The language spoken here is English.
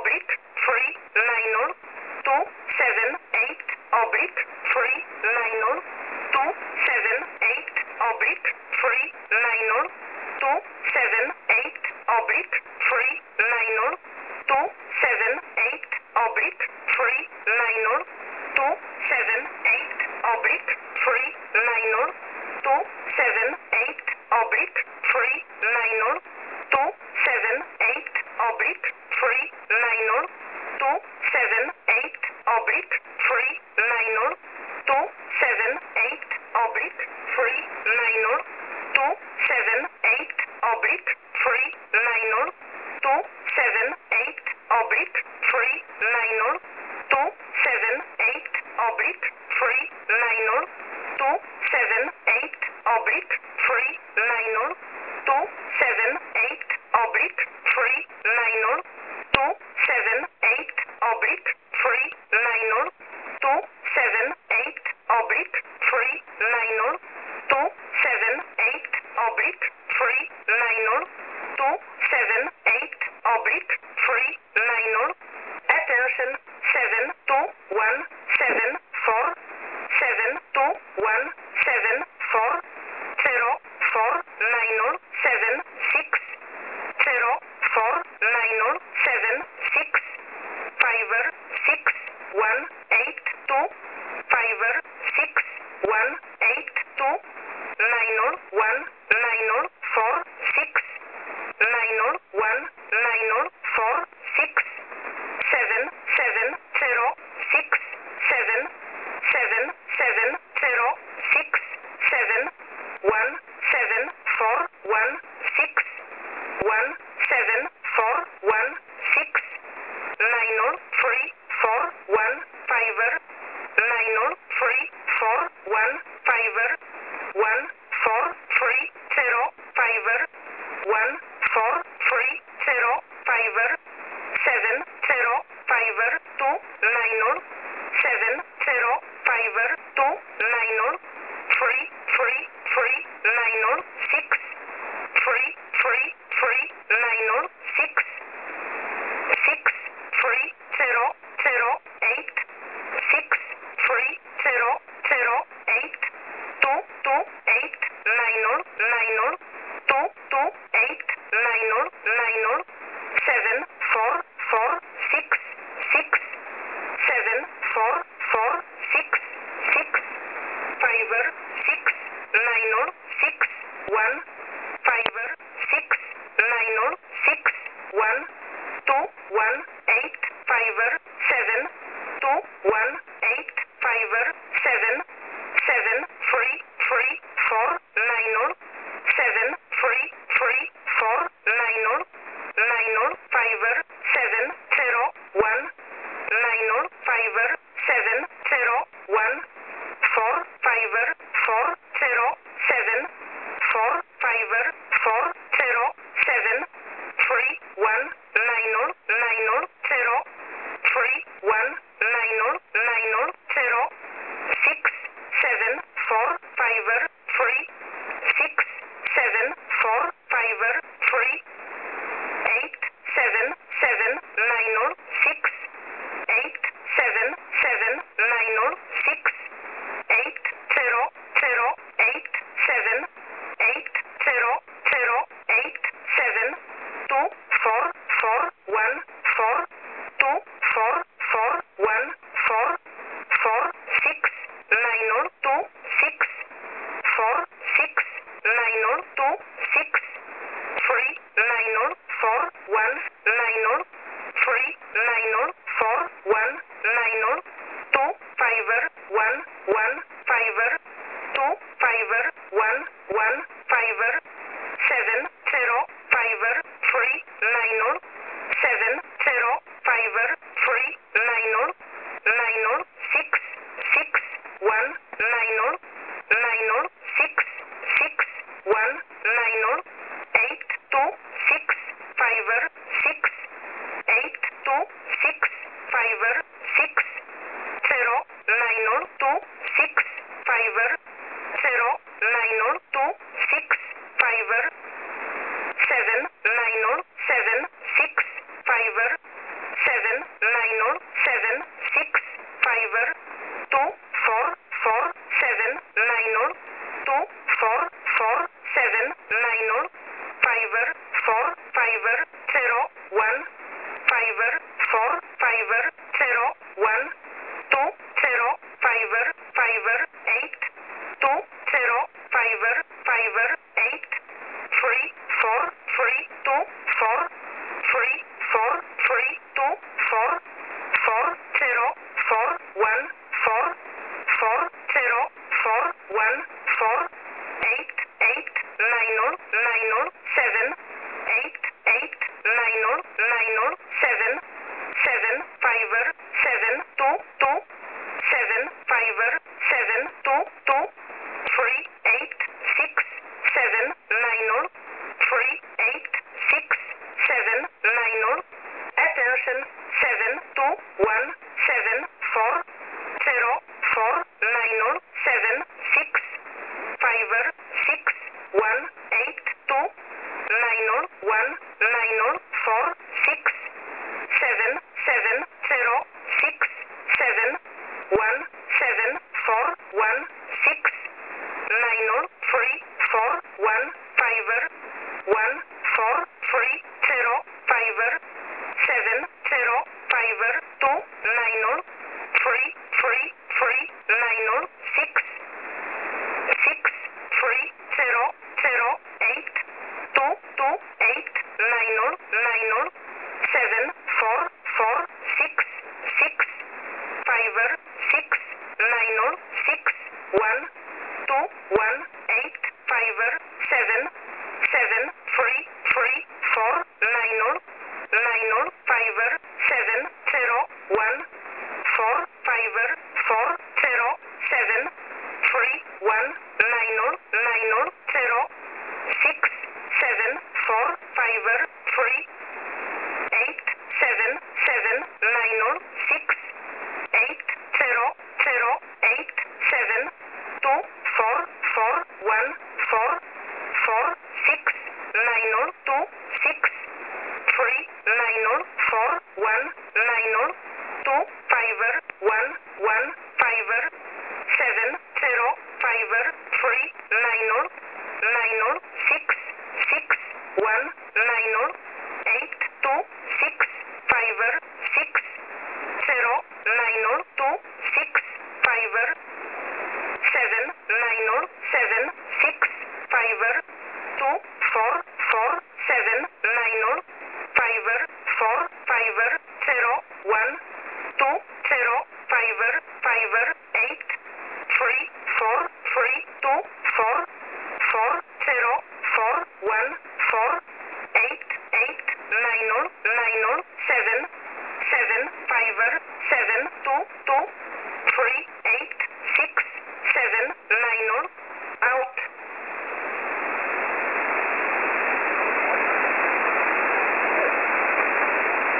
oblique 3 minor 278 oblique 3 minor 278 oblique 3 minor 278 oblique 3 minor 278 oblique 3 minor 278 oblique 3 minor 278 oblique 3 minor 278 oblique 3 minor 278 oblique 3 minor 278 oblique 3 minor 278 oblique 3 minor 278 oblique 3 minor 278 oblique 3 minor 278 oblique 3 minor 278 oblique 3 minor 278 oblique 3 minor 278 oblique 3 minor 278 oblique 3 minor 278 oblique 3 minor. Attention 7 2 1 7 4 7 2 1 7 4 0 4 minor 7 6 0 4 minor 7 6 5 6 1 8 2 5 6 1 8 2 minor 1 minor 4 6 minor 1 minor 4 6 7 7 0 6 7 7 7 0 6 7 1 7 4 1 6 1 7 4 1 6 minor 3 4 1 5 minor 3 4 1 5 1 4 3 0 5 1 4 3 0 5 7 0 5 2 minor 7 0 5 2 minor 3 3 3 minor 6 3 3 3 minor 6 6 3 0 0 8 6 3 0 0 8 2 2 8 minor minor 2 2 8 minor minor 7 4 4 6 6 7 4 4 6 6 5 6 minor 6 1 5 6 minor 6 1 2 1 8 5 7 2 1 8 5 7 7 3 3 4 minor 7 3 3 4 minor minor 5 7 0 1 minor 5 7 0 1 4 5 4 0 7 4 5 4 0 7 3 1 minor minor 0 3 1 minor minor 0 6 7 4 5 3 6 7 4 5 3 8 7 7 minor 6 8 7 7 minor 6 8 0 0 8 7 8 0 0 8 7 2 4 4 1 4 2 4 4 1 4 4 6 minor 2 6 4 6 minor 2 6 3 minor 4 1 minor 3 minor 4 1 minor 2 5 1 1 5 2 5 1 1 5 7 0 5 3 minor 7